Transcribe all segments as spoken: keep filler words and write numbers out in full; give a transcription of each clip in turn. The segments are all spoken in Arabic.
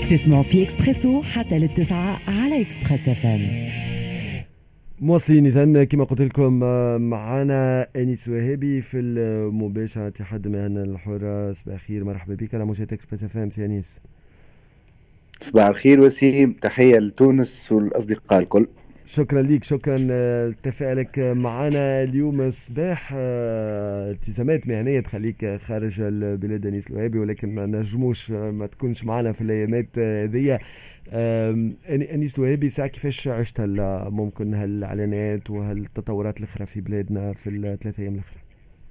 تسمعوا في اكسبريسو حتى للتسعة على اكسبريس اف ام. مواصلين إذن كما قلت لكم معنا أنيس وهابي في المباشرة اتحاد المهن الحرة. صباح الخير، مرحبا بك على موجة اكسبريس اف ام سي أنيس. صباح الخير وسيم، تحية لتونس والأصدقاء الكل. شكرا ليك، شكرا آه، لتفاعلك معنا اليوم صباح. آه، التزامات مهنية تخليك خارج البلاد أنيس الوهابي، ولكن ما نجموش آه، ما تكونش معنا في الأيامات آه، هذية. آم، أني- أنيس الوهابي، ساعة كيفاش عشت هال- ممكن هالإعلانات وهالتطورات الأخرى في بلادنا في الثلاث أيام الأخرى؟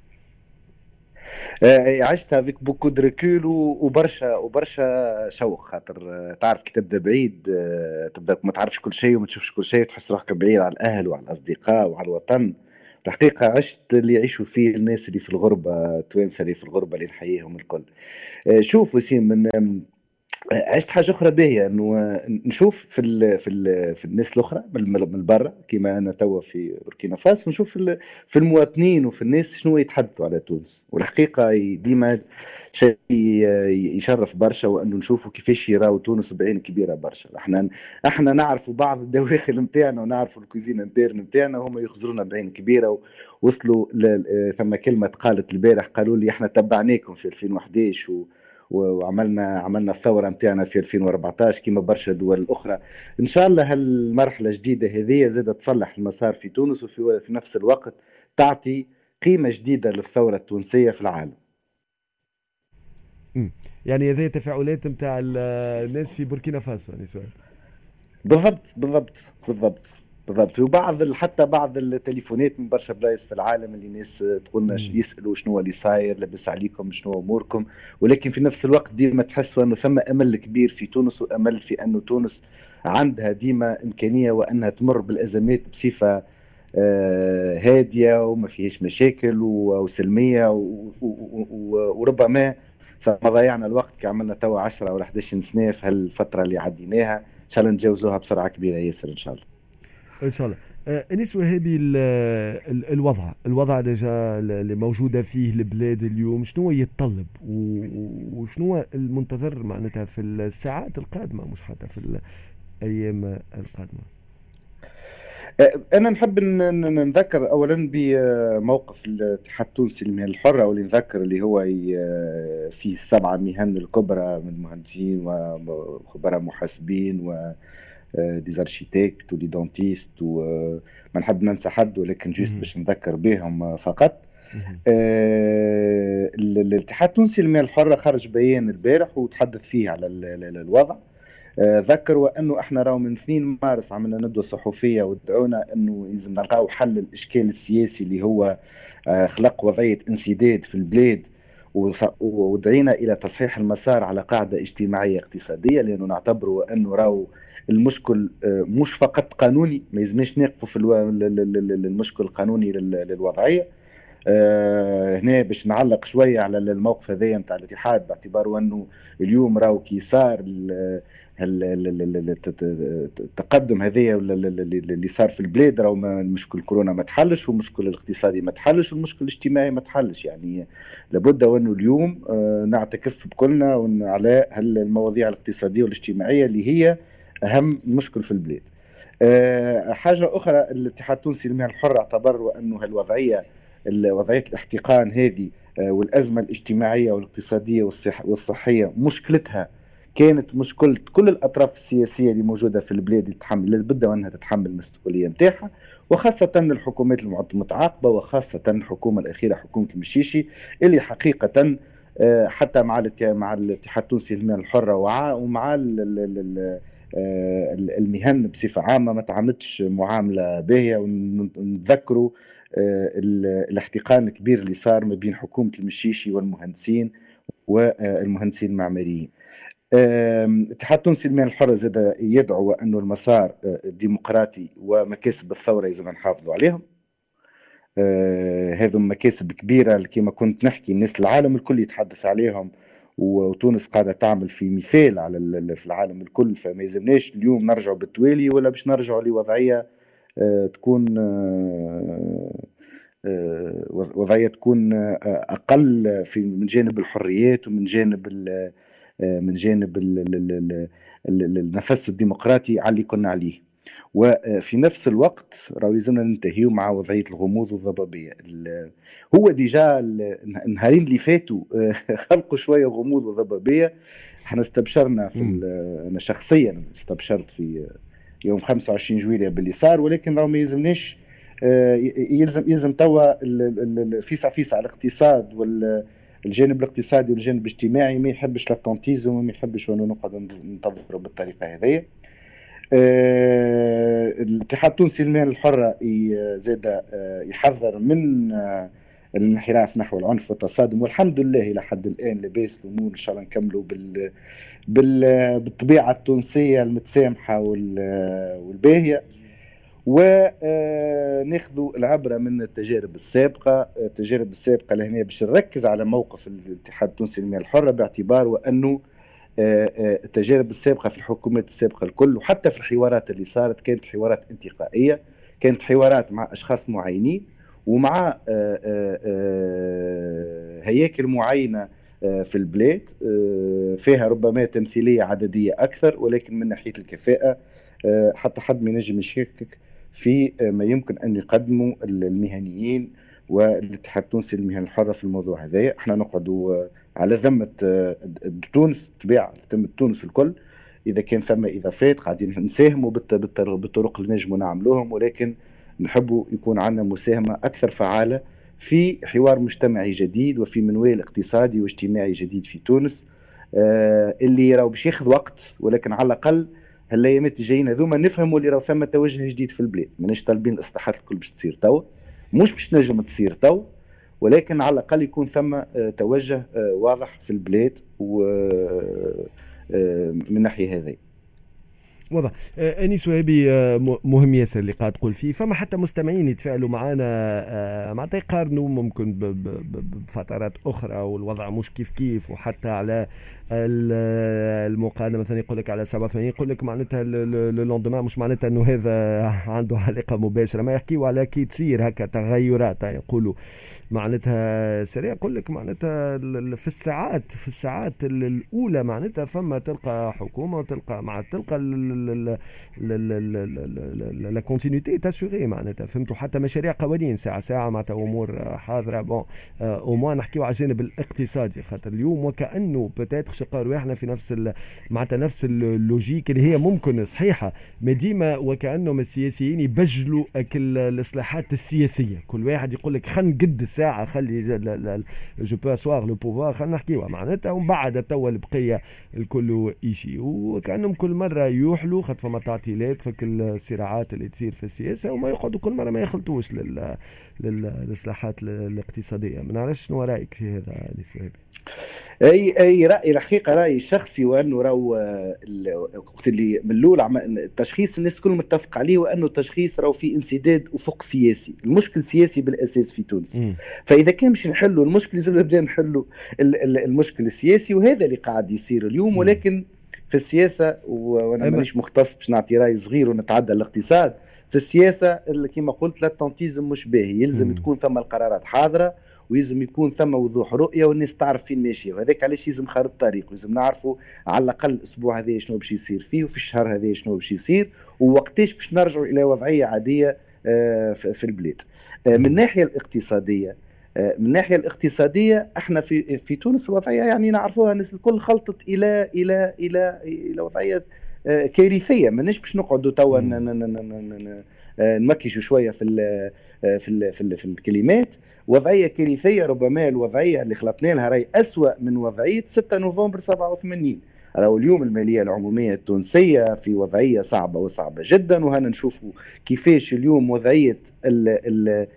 آه، عشتها فيك بوكو دو ريكول وبرشا وبرشا شوق، خاطر آه، تعرف كي تبدا بعيد، آه، تبدا ما تعرفش كل شيء وما تشوفش كل شيء، تحس روحك بعيد على الأهل وعلى الأصدقاء وعلى الوطن. الحقيقة عشت اللي يعيشوا فيه الناس اللي في الغربة، التوانسة اللي في الغربة اللي نحييهم الكل. آه، شوف وسيم، من عشت حاجه اخرى باهيه، انه نشوف في ال في ال في الناس الاخرى من من برا، كيما انا توا في بوركينا فاسو، نشوف في ال- في المواطنين وفي الناس شنو يتحدثوا على تونس. والحقيقه ديما شيء يشرف برشا، وانه نشوفوا كيفاش يراو تونس بعين كبيره برشا. احنا احنا نعرفوا بعض الدواخل نتاعنا ونعرفوا الكوزينه انترن نتاعنا، وهم يخزرونا بعين كبيره. وصلوا ل- ثم كلمه قالت البارح، قالوا لي احنا تبعناكم في ألفين وحداش و وعملنا عملنا الثوره نتاعنا في ألفين وأربعطاش كما برشا دول اخرى. ان شاء الله هالمرحله الجديده هذه زادت تصلح المسار في تونس، وفي في نفس الوقت تعطي قيمه جديده للثوره التونسيه في العالم. مم. يعني هذه تفاعلات نتاع الناس في بوركينا فاسو يعني سؤال. بالضبط بالضبط بالضبط بالضبط. وبعض ال- حتى بعض التليفونات من برشا بلايص في العالم اللي ناس تقولنا ش- مم. يسالوا شنو هو اللي صاير، لاباس عليكم، شنو اموركم. ولكن في نفس الوقت ديما تحسوا انه ثم امل كبير في تونس، وامل في انه تونس عندها ديما امكانيه وانها تمر بالازمات بصفه آه، هاديه وما فيهاش مشاكل و- وسلميه و- و- و- وربما ما ضيعنا الوقت كي عملنا توا عشرة ولا أحد عشر سنه في هالفتره اللي عديناها. ان شاء الله نتجاوزوها بسرعه كبيره ياسر ان شاء الله. ان شاء الله. آه، انيس وهابي، ال- ال- الوضع الوضع ديجا اللي موجوده فيه البلاد اليوم شنو يتطلب و- وشنو المنتظر معناتها في الساعات القادمه، مش حتى في الايام القادمه؟ آه، انا نحب ن- ن- نذكر اولا بموقف الاتحاد التونسي للمهن الحره، واللي نذكر اللي هو ي- آه، فيه السبعه مهن الكبرى من مهندسين وخبراء محاسبين و ديزارشيتكت ودي دونتيست، وما نحب ننسى حد، ولكن جيست مهم. باش نذكر بهم فقط. مهم. آه، ال- الاتحاد التونسي للمياه الحرة خرج بيان البارح وتحدث فيه على ال- ال- الوضع. آه، ذكر وانه احنا راهو من اثنين مارس عملنا ندوه صحفيه ودعونا انه لازم نلقاو حل الاشكال السياسي اللي هو آه، خلق وضعيه انسداد في البلاد، وص- ودعينا الى تصحيح المسار على قاعده اجتماعيه اقتصاديه، لانه نعتبره انه راهو المشكل آه، مش فقط قانوني، ما يلزمناش نقفوا في الو- ال- ال- ال- المشكل القانوني لل- للوضعيه. آه، هنا باش نعلق شويه على الموقف هذايا نتاع الاتحاد، باعتباره انه اليوم راهو كي صار ال- ال- ال- ال- ال- الت- التقدم هذايا ولا ال- ال- ال- اللي صار في البلاد، راهو ما- المشكل كورونا ما تحلش، والمشكل الاقتصادي ما تحلش، والمشكل الاجتماعي ما تحلش. يعني لابد وانه اليوم آه، نعتكف بكلنا ون- على المواضيع الاقتصاديه والاجتماعيه اللي هي اهم مشكل في البلاد. آه، حاجه اخرى، الاتحاد التونسي للمهن الحره اعتبر انه هالوضعيه، وضعيه الاحتقان هذه آه، والازمه الاجتماعيه والاقتصاديه والصح والصحيه، مشكلتها كانت مشكله كل الاطراف السياسيه اللي موجوده في البلاد، اللي تتحمل لابد وانها تتحمل المسؤوليه نتاعها، وخاصه الحكومات المتعاقبه، وخاصه الحكومه الاخيره حكومه المشيشي، اللي حقيقه آه، حتى مع الات- مع الاتحاد التونسي للمهن الحره وع- ومع ال- ال- ال- آه، المهن بصفه عامه ما تعاملتش معامله باهيه. ونتذكروا آه، ال- الاحتقان الكبير اللي صار ما بين حكومة المشيشي والمهندسين والمهندسين المعماريين. آم، الاتحاد التونسي للمهن الحرة زاد يدعو أنه المسار آه، الديمقراطي ومكاسب الثورة لازم نحافظوا عليهم. آه، هذو مكاسب كبيرة كما كنت نحكي، الناس العالم الكل يتحدث عليهم، وتونس قاعدة تعمل في مثال على ال- في العالم الكل. فما يلزمناش اليوم نرجعوا بالتوالي، ولا باش نرجعوا لوضعية آه، تكون آه، آه، وضعية تكون آه، أقل في من جانب الحريات ومن جانب ال- من جانب النفس الديمقراطي على اللي كنا عليه. وفي نفس الوقت راهو يلزمنا ننتهيو مع وضعيه الغموض والضبابيه. هو ديجا النهارين اللي فاتوا خلقوا شويه غموض وضبابيه. احنا استبشرنا في انا شخصيا استبشرت في يوم خمسة وعشرين جويلية باللي صار، ولكن راهو ما يلزمناش يلزم يلزم توا فيسع فيسع الاقتصاد والجانب الاقتصادي والجانب الاجتماعي ما يحبش لاتونتيزم وما يحبش انه نقعد ننتظروا بالطريقه هذه. أه الاتحاد التونسي للمهن الحرة زاد أه يحذر من أه الانحراف نحو العنف والتصادم، والحمد لله إلى حد الآن لباس الأمور. إن شاء الله نكملوا بال بال بالطبيعة التونسية المتسامحة والباهية، وناخذوا العبرة من التجارب السابقة. التجارب السابقة لهنا باش نركز على موقف الاتحاد التونسي للمهن الحرة، باعتبار وأنه التجارب السابقة في الحكومات السابقة الكل وحتى في الحوارات اللي صارت كانت حوارات انتقائية، كانت حوارات مع أشخاص معينين ومع هياكل معينة في البلاد فيها ربما تمثيلية عددية أكثر، ولكن من ناحية الكفاءة حتى حد ما ينجم يشكك في ما يمكن أن يقدموا المهنيين والاتحاد التونسي للمهن الحرة في الموضوع هذا. احنا نقعدوا على ذمة تونس، طبيعة ذمة تونس الكل، إذا كان ثم إضافات قاعدين نساهموا بالطرق اللي نجموا نعملوهم، ولكن نحبوا يكون عندنا مساهمة أكثر فعالة في حوار مجتمعي جديد وفي منوال اقتصادي واجتماعي جديد في تونس، اللي راهو باش ياخذ وقت، ولكن على الأقل هالأيامات الجايين هذوما نفهموا اللي راهو ثم توجه جديد في البلاد. ماناش طالبين الإصلاحات الكل باش تصير توا، مش باش نجم تصير توا، ولكن على الأقل يكون ثم توجه واضح في البلاد ومن ناحية هذه. واضح. انيس وهبي مهم ياسر اللي قاعد تقول فيه. فما حتى مستمعين يتفاعلوا معنا معناتها يقارنوا ممكن بفترات اخرى والوضع مش كيف كيف، وحتى على المقارنه مثلا يقول لك على سبعة وثمانين يقول لك معناتها لوندومان مش معناتها انه هذا عنده علاقه مباشره، ما يحكيوا على كي تصير هكا تغيرات يقولوا معناتها سريع. يقول لك معناتها في الساعات في الساعات الاولى معناتها فما تلقى حكومه وتلقى مع تلقى لا كونتينيتي تاسوري معناتها فهمتوا، حتى مشاريع قوانين ساعه ساعه معناتها امور حاضره. بون او موان نحكيو على الجانب الاقتصادي، خاطر اليوم وكانه بتاتر شقارو احنا في نفس معناتها نفس اللوجيك اللي هي ممكن صحيحه، ما ديما وكانهم السياسيين يبجلوا اكل الاصلاحات السياسيه. كل واحد يقول لك خلينا نقد الساعه، خلي جو بو اسوار لو بوفوار، خلينا نحكيوها معناتها، ومن بعد توا البقيه الكل يجي، وكانهم كل مره يوحلوا خاطر فما تعطيلات فك الصراعات اللي تصير في السياسه، وما يقعدوا كل مره ما يخلطوش لل للاصلاحات الاقتصاديه. ما نعرفش شنو رايك في هذا انيس وهبي؟ اي اي رايي الحقيقه رايي الشخصي، وانه راهو وقت اللي من الاول التشخيص الناس الكل متفق عليه، وانه التشخيص راهو في انسداد افق سياسي، المشكل سياسي بالاساس في تونس. م. فاذا كان باش نحلوا المشكل لازم نبدا نحلوا المشكل السياسي، وهذا اللي قاعد يصير اليوم. ولكن في السياسه، وانا مانيش مختص باش نعطي راي صغير ونتعدى الاقتصاد، في السياسه كما قلت لا التنتيزم مش باهي، يلزم م. تكون ثم القرارات حاضره، ويلزم يكون ثم وضوح رؤيه والناس تعرف فين ماشيه، وهذاك علاش لازم خارطه طريق، لازم نعرفوا على الاقل الاسبوع هذا شنو باش يصير فيه، وفي الشهر هذا شنو باش يصير، ووقتاش باش نرجعوا الى وضعيه عاديه في البلاد. من الناحيه الاقتصاديه من الناحيه الاقتصاديه احنا في في تونس الوضعيه يعني نعرفوها، الناس الكل خلطت الى الى الى الى وضعيه كارثيه. ماناش باش نقعدوا توا نمكشوا شويه في ال في ال في, ال في الكلمات. وضعيه كارثيه، ربما الوضعيه اللي خلطنا لها راهي اسوأ من وضعيه ستة نوفمبر سبعة وثمانين. راهو اليوم الماليه العموميه التونسيه في وضعيه صعبه وصعبه جدا، وهنا نشوفوا كيفاش اليوم وضعيه ال ال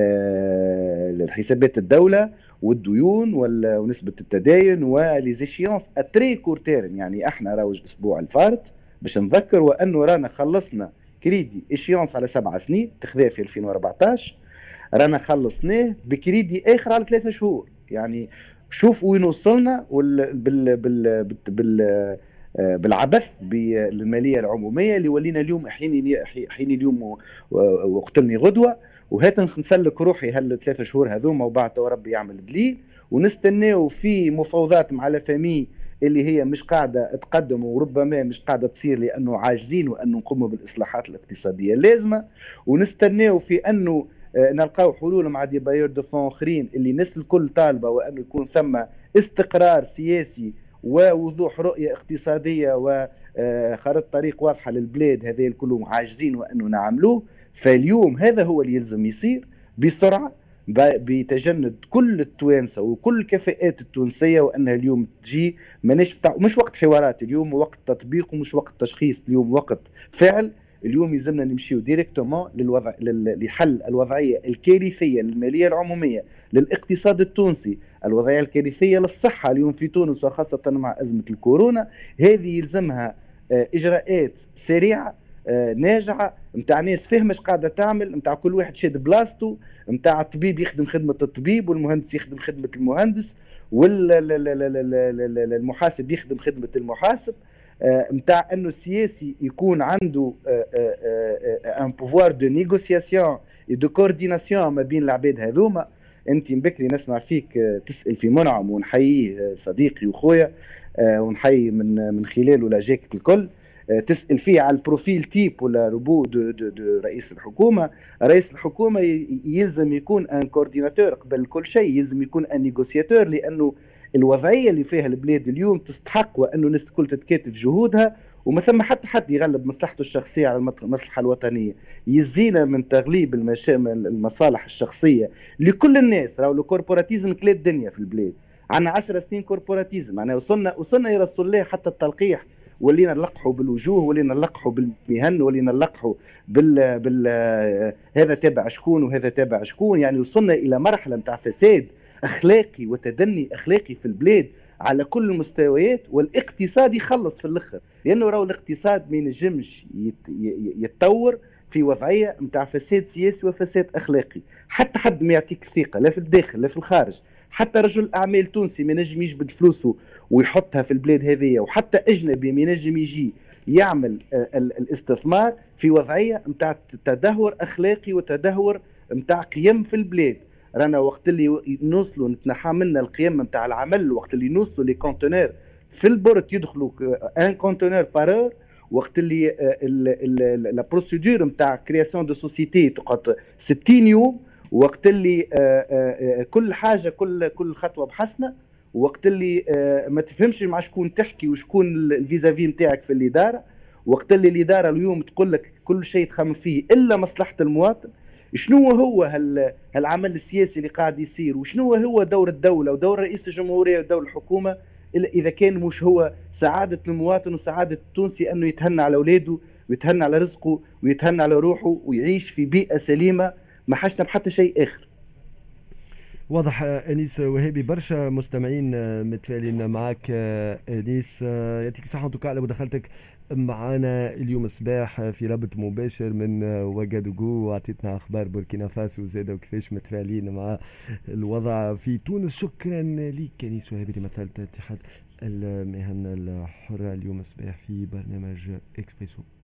الحسابات الدوله والديون ونسبه التداين وليزيشيونس اتري كورتيرم. يعني احنا راهو الاسبوع الفارط باش نذكر وانه رانا خلصنا كريدي اشيونس على سبع سنين تخذاه في ألفين وأربعطاش، رانا خلصناه بكريدي اخر على ثلاثة شهور. يعني شوف وين وصلنا بال بال بال بال بالعبث بالماليه العموميه اللي ولينا اليوم حين حين اليوم وقتلني غدوه، وهات نسلك روحي هالثلاثة شهور هذوما وبعد ربي يعمل دليل، ونستناو في مفاوضات مع لافامي اللي هي مش قاعدة تقدم وربما مش قاعدة تصير لأنه عاجزين وأنه نقوموا بالإصلاحات الاقتصادية اللازمة، ونستناو في أنه نلقاو حلول مع دي بايور دو فون اخرين اللي الناس الكل طالبه، وانه يكون ثم استقرار سياسي ووضوح رؤيه اقتصاديه وخارطه طريق واضحه للبلاد. هذا الكل عاجزين وانه نعملوه. فاليوم هذا هو اللي يلزم يصير بسرعه بتجند كل التوانسه وكل الكفاءات التونسيه، وانها اليوم تجي ماناش بتاع مش وقت حوارات، اليوم وقت تطبيق ومش وقت تشخيص، اليوم وقت فعل. اليوم يلزمنا نمشيو ديريكتومون للوضع لحل الوضعيه الكارثيه للماليه العموميه للاقتصاد التونسي، الوضعيه الكارثيه للصحه اليوم في تونس وخاصه مع ازمه الكورونا. هذه يلزمها اجراءات سريعه ناجعه نتاع ناس فاهمه اش قاعده تعمل، نتاع كل واحد شاد بلاصتو، نتاع الطبيب يخدم خدمه الطبيب والمهندس يخدم خدمه المهندس والمحاسب يخدم خدمه المحاسب، نتاع انه السياسي يكون عنده ان بوفوار دو نيغوسياسيون دو كورديناسيون ما بين العباد هذوما. انت من بكري نسمع فيك تسال في منعم، ونحييه صديقي وخويا ونحيي من من خلاله لاجاكت الكل، تسال فيه على البروفيل تيب ولا روبو دو, دو, دو رئيس الحكومه. رئيس الحكومه يلزم يكون ان كورديناتور قبل كل شيء، يلزم يكون ان نيغوسياتور، لانه الوضعيه اللي فيها البلاد اليوم تستحق وانه الناس الكل تتكاتف جهودها، وما ثم حتى حد يغلب مصلحته الشخصيه على المصلحه الوطنيه. يزينا من تغليب المصالح الشخصيه لكل الناس. راهو الكوربوراتيزم كلا الدنيا في البلاد، عندنا عشر سنين كوربوراتيزم، معناها وصلنا وصلنا يا رسول الله حتى التلقيح، ولينا نلقحوا بالوجوه، ولينا نلقحوا بالمهن، ولينا نلقحوا بال بال هذا تابع شكون وهذا تابع شكون. يعني وصلنا الى مرحله نتاع فساد اخلاقي وتدني اخلاقي في البلاد على كل المستويات، والاقتصاد يخلص في الاخر، لانه راهو الاقتصاد ما ينجمش يتطور في وضعيه نتاع فساد سياسي وفساد اخلاقي. حتى حد ما يعطيك ثقه لا في الداخل لا في الخارج، حتى رجل اعمال تونسي ما ينجم يجبد فلوسه ويحطها في البلاد هذه، وحتى اجنبي ما ينجم يجي يعمل الاستثمار في وضعيه نتاع تدهور اخلاقي وتدهور نتاع قيم في البلاد. رانا وقت اللي نوصلوا نتنحى منا القيم نتاع العمل، وقت اللي نوصلوا لي كونتينر في البورت يدخلوا ان كونتينر بارور، وقت اللي لا بروسيدور نتاع كرياسيون دو سوسيتي تقعد ستين يوم، وقت اللي كل حاجه كل كل خطوه بحسنه، وقت اللي ما تفهمش مع شكون تحكي وشكون الفيزافي نتاعك في الاداره، وقت اللي الاداره اليوم تقول لك كل شيء تخمم فيه الا مصلحه المواطن. شنو هو هالعمل السياسي اللي قاعد يصير، وشنو هو دور الدوله ودور رئيس الجمهوريه ودور الحكومه الا اذا كان مش هو سعاده المواطن وسعاده التونسي انه يتهنى على اولاده ويتهنى على رزقه ويتهنى على روحه ويعيش في بيئه سليمه ما حاجنا بحتى شيء اخر. واضح انيس وهيبي، برشا مستمعين متفائلين معك انيس، يعطيك الصحه وتوكا على مداخلتك معنا اليوم الصباح في رابط مباشر من وغادوغو، وعطيتنا اخبار بوركينا فاسو زاده وكيفاش متفائلين مع الوضع في تونس. شكرا لك انيس وهيبي اللي مثلت اتحاد المهن الحره اليوم الصباح في برنامج اكسبريسو.